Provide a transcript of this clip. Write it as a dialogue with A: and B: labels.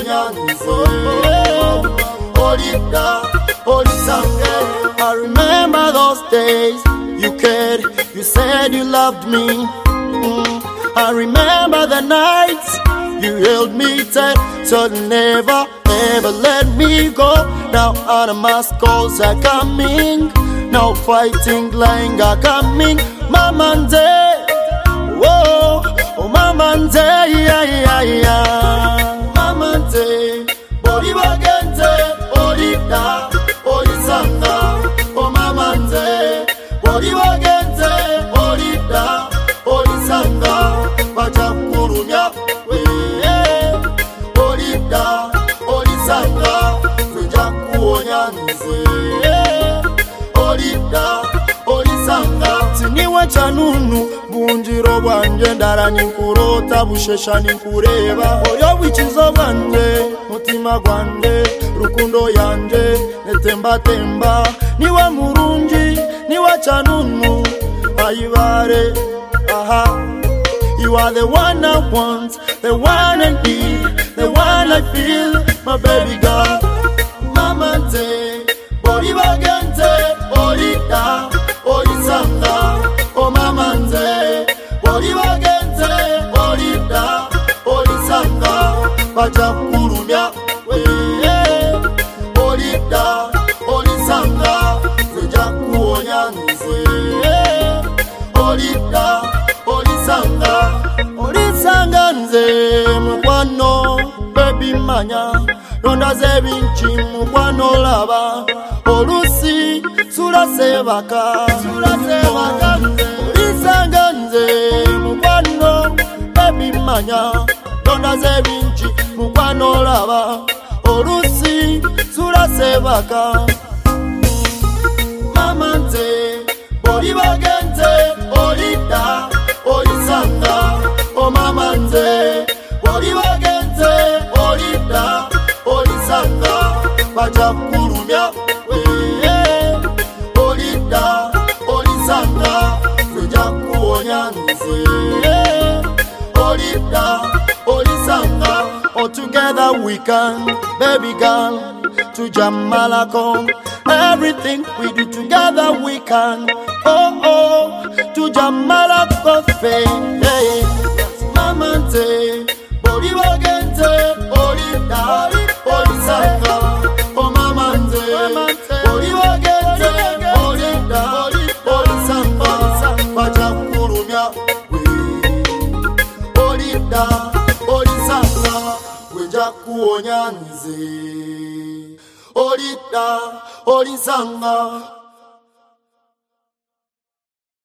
A: Olida, Olisange. I remember those days you cared, you said you loved me. I remember the nights you held me tight, so never ever let me go. Now animals calls are coming, now fighting lying are coming. Mama Nde, whoa, oh Mama Nde, yeah. Mama Nde, body bagente, Olida, Olisanga, oh Mama Nde, body bagente, Olida, Olisanga, Bajakurumya, Olida, Olisanga, Bajakuonyanze, Olida, Olisanga. Tiniwa chanunu, bunjiro bwanje ndara ninkurota, bushesha ninkureba. Oyo wichizo bwanje, mutima gwanje, rukundo yanje, netemba temba. Niwa murungi, niwa chanunu, ayibare, aha. You are the one I want, the one I need, the one I feel, my baby girl. Mama Nde, body bagente, Olida, Olisanga, oh Mama Nde, body bagente, Olida, Olisanga, Bajakurumya, Olida, Olisanga, Bajakuonyanze, Olida, Olisanga, Olisanga nze mukwano, baby manya, ronda zebinchi mukwano laba, olusi sula sebaka, Olisanga nze mukwano, baby manya, ronda zebinchi mukwano laba, olusi sula sebaka. Mama Nde, body bagente, Olida, Olisanga, oh Mama Nde, body bagente, Olida, Olisanga, Bajakurumya, Olida, Olisanga, Bajakuonyanze, Olida, Olisanga. Oh, together we can, baby girl, to Jamalako. Everything we do together we can. Oh, to Jamalako fame. Hey. Mama Nde, body bagente, Olida, Olisanga. Oh Mama Nde, body bagente, Olida, Olisanga. Bajakurumya, Olida, Olisanga, Bajakuonyanze. Olida, Olisanga.